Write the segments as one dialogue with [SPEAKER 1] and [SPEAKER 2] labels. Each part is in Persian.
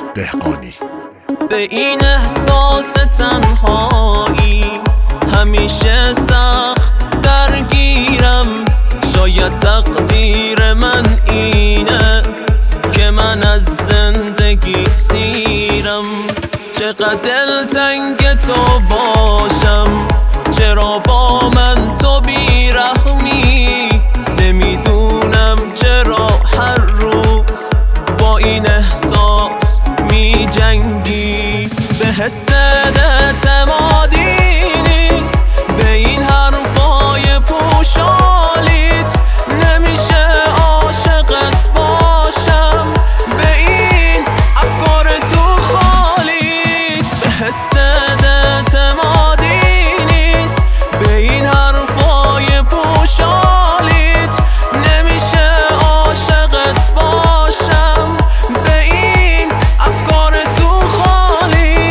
[SPEAKER 1] دهقانی.
[SPEAKER 2] به این احساس تنهایی همیشه سخت درگیرم. شاید تقدیر من اینه که من از زندگی سیرم. چقدر دلتنگ تو باشم، چرا با من تو بیرحمی؟ نمیدونم چرا هر روز با این احساس می جنگی. به حس اعتمادی نیست به این حرفای پوشالیت. نمیشه عاشقت باشم به این افکار تو خالیت. به حس اعتمادی نیست به این حرفای پوشالیت. نمیشه عاشقت باشم به این افکار تو خالیت.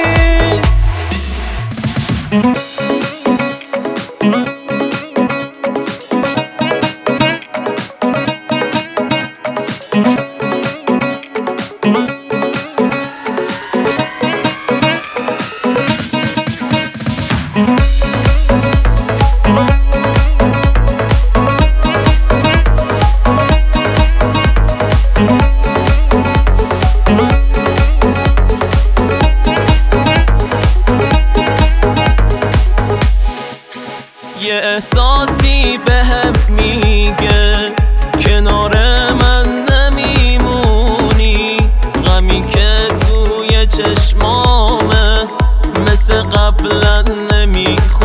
[SPEAKER 2] یه احساسی بهم میگه کنار من نمیمونی. غمی که توی چشمامه مثل قبلا نمیخونی.